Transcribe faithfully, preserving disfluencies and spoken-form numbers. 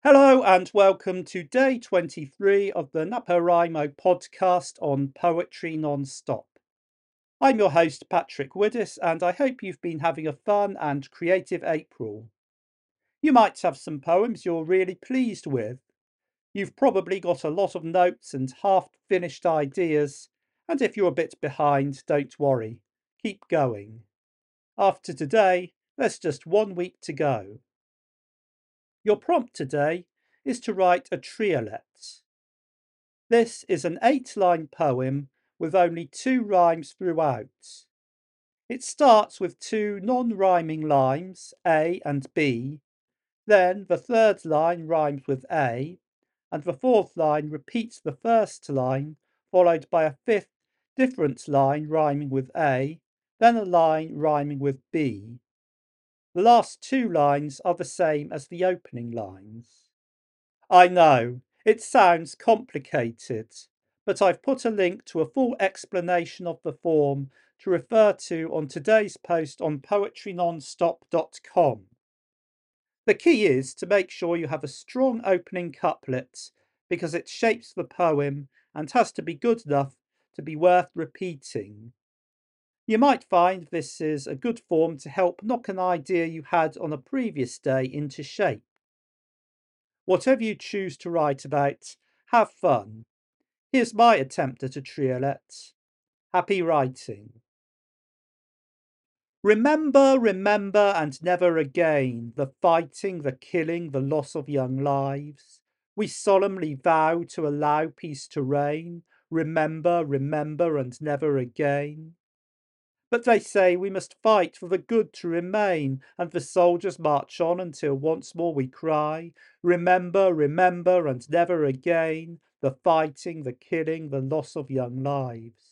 Hello and welcome to day twenty-three of the NaPoWriMo podcast on Poetry Non-Stop. I'm your host, Patrick Widdis, and I hope you've been having a fun and creative April. You might have some poems you're really pleased with. You've probably got a lot of notes and half-finished ideas, and if you're a bit behind, don't worry. Keep going. After today, there's just one week to go. Your prompt today is to write a triolet. This is an eight-line poem with only two rhymes throughout. It starts with two non-rhyming lines, A and B, then the third line rhymes with A, and the fourth line repeats the first line, followed by a fifth different line rhyming with A, then a line rhyming with B. The last two lines are the same as the opening lines. I know, it sounds complicated, but I've put a link to a full explanation of the form to refer to on today's post on poetry nonstop dot com. The key is to make sure you have a strong opening couplet because it shapes the poem and has to be good enough to be worth repeating. You might find this is a good form to help knock an idea you had on a previous day into shape. Whatever you choose to write about, have fun. Here's my attempt at a triolet. Happy writing. Remember, remember, and never again the fighting, the killing, the loss of young lives. We solemnly vow to allow peace to reign. Remember, remember, and never again. But they say we must fight for the good to remain, and the soldiers march on until once more we cry, remember, remember, and never again, the fighting, the killing, the loss of young lives.